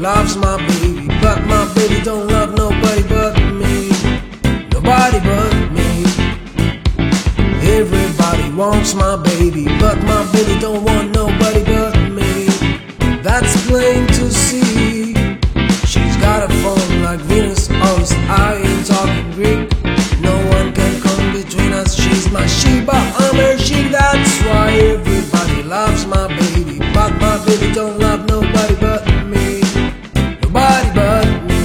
loves my baby, but my baby don't love nobody but me. Nobody but me. Everybody wants my baby, but my baby don't want nobody but me. That's plain to see. She's got a form like Venus on his eye. Ain't talking Greek. No one can come between us. She's my Sheba, I'm her she. That's why everybody loves my baby, but my baby don't love nobody but me. Nobody but me.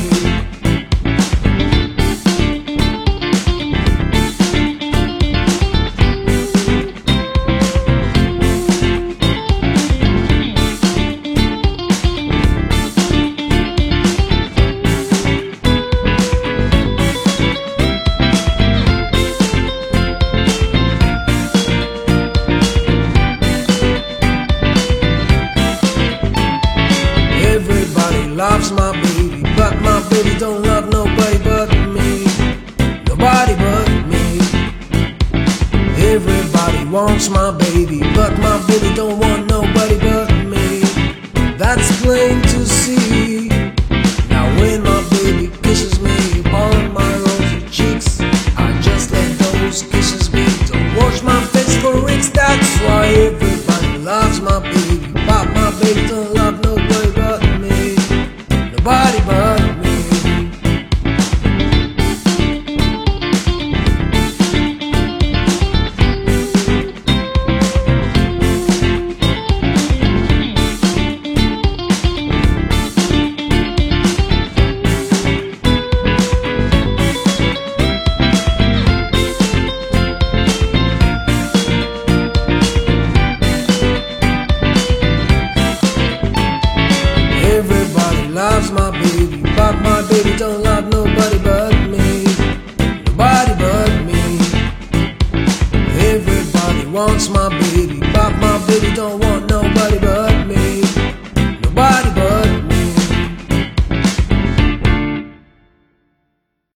Loves my baby, but my baby don't love nobody but me. Nobody but me. Everybody wants my baby, but my baby don't want nobody but me. That's plain to see. Now when my baby kisses me on my rosy cheeks, I just let those kisses be. Don't wash my face for weeks. That's why everybody loves my baby, but my baby don't love nobody but me. Nobody but me. Everybody loves my baby, but my baby don't love nobody but